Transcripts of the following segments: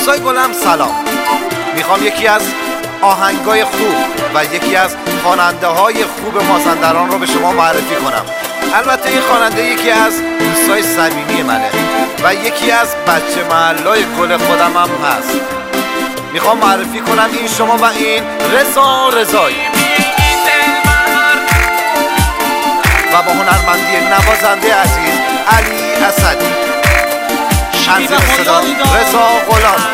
دوستای گلم سلام. میخوام یکی از آهنگای خوب و یکی از خواننده های خوب مازندران رو به شما معرفی کنم. البته این خواننده یکی از دوستای صمیمی منه و یکی از بچه محلای گل خودم هم هست. میخوام معرفی کنم این شما و این رضا رضایی و با هنرمندی نوازنده عزیز علی اسدی. تنظیم صدا رضا غلام.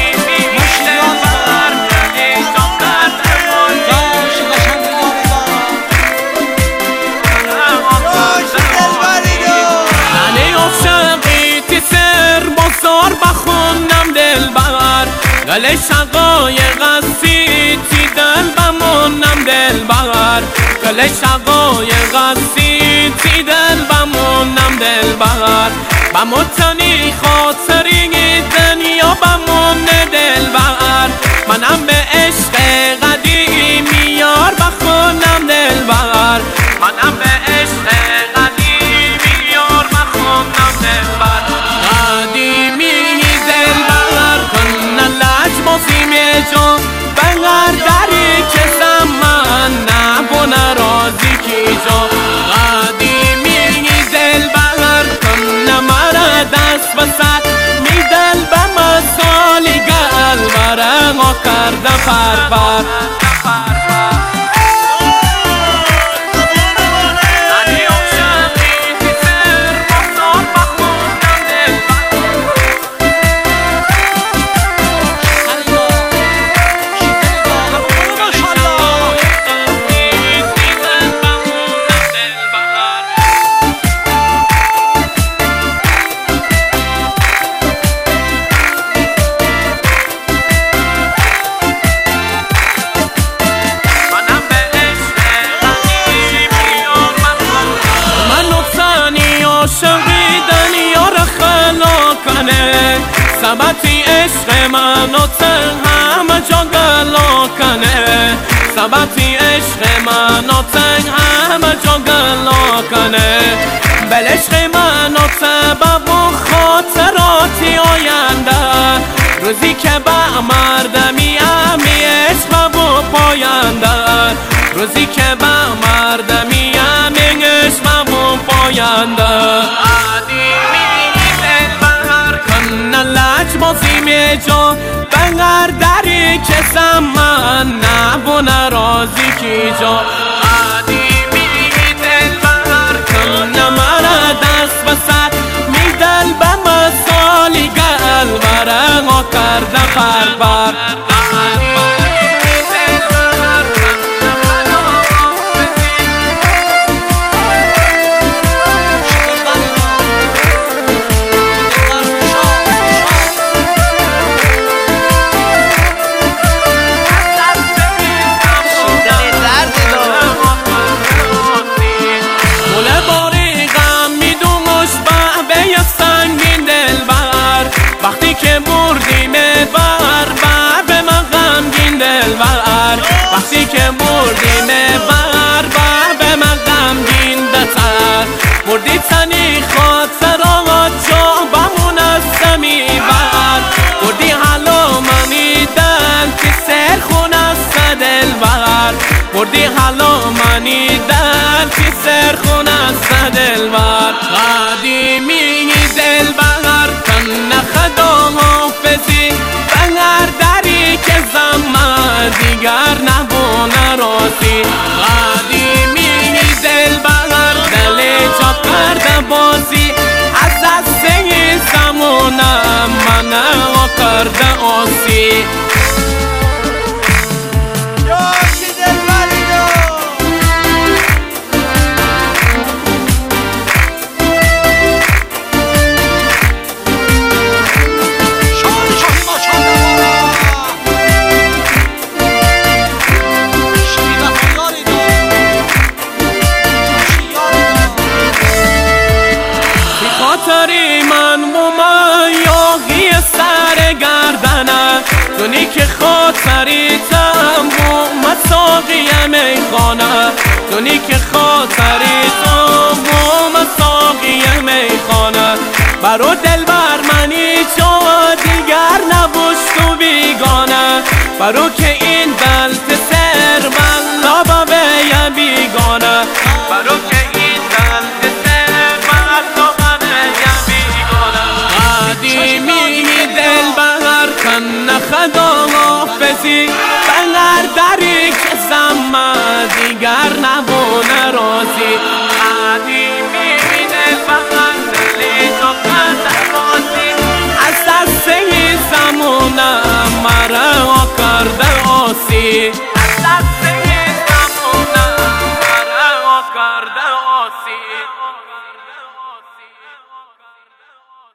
بخونم دلبر گل شقایق سی دل بمونم دلبر گل شقایق سی دل بمونم دلبر بموتنی خاطری دنیا بمونه دلبر منم به عشق قدیمی یار بخونم دلبر منم به عشق قدیمی یار بخونم دلبر جان بنگر دری که زمان نبونه رازی کی جا قدیمی دل بغر کن نمره دست بسر می دل به مسالی گل بره ما کرده پربر سبتی عشق منو تن همه جا گلا کنه سبتی عشق منو تن همه جا گلا کنه بل عشق منو سبب و خاطراتی آینده روزی که به مردمی امی عشق و پاینده روزی که به مردمی امی عشق و پاینده بازی می جا بنگر دری که زمان نبونه رازی کی جا قدیمی دل بر کن نمره دست بسر می دل به مسالی گل بره ما کرده پربر وقتی که بردی بر به من غمگین دلبر وقتی که بردی بر به من غمگین دلبر بردی تنی خاطرات جا بمون از سمی بر بردی حالا منی دل که سر خون از دلبر بردی حالا منی دل که سر خون از دلبر قدیمی دلبر کن نخدا حافظی بنگر دری که زمان دیگر نبونه رازی قدیمی دلبر دل جا کرده بازی از دسته زمانم منو کرده آسی دونی که خاطری تم بو مساقی میخانه دونی که خاطری تم بو مساقی میخانه برو دل بر منی جا دیگر نبوش برو که این دلت سر من لابا به یه بیگانه برو که این دلت سر من لابا به یه بیگانه قدیمی دل بر کن خدا حافظی بنگر دری که زمان دیگر نبونه رازی قدیمی دل بر دلی تو قدر رازی از دسته زمانم مرا کرده آسی